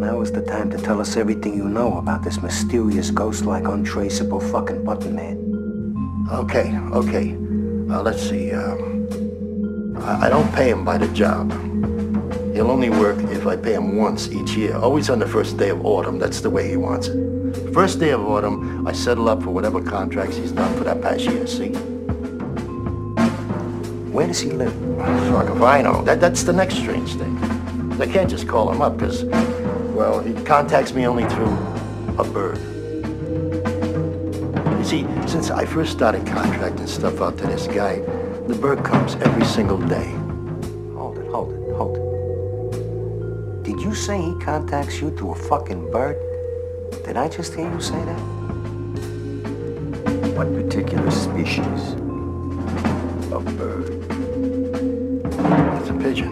now is the time to tell us everything you know about this mysterious, ghost-like, untraceable fucking button man. Okay. Let's see. I don't pay him by the job. He'll only work if I pay him once each year, always on the first day of autumn. That's the way he wants it. First day of autumn, I settle up for whatever contracts he's done for that past year, see? Where does he live? Fuck if I know. That's the next strange thing. I can't just call him up because, well, he contacts me only through a bird. You see, since I first started contracting stuff out to this guy, the bird comes every single day. Hold it. Did you say he contacts you through a fucking bird? Did I just hear you say that? What particular species of bird? It's a pigeon.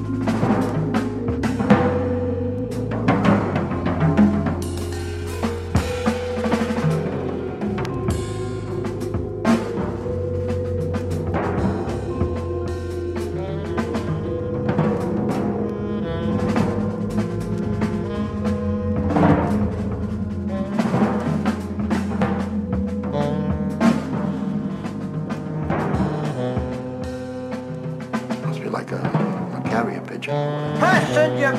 Like a carrier pigeon. Passenger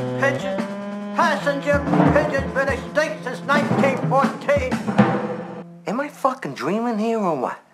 pigeon been extinct since 1914. Am I fucking dreaming here or what?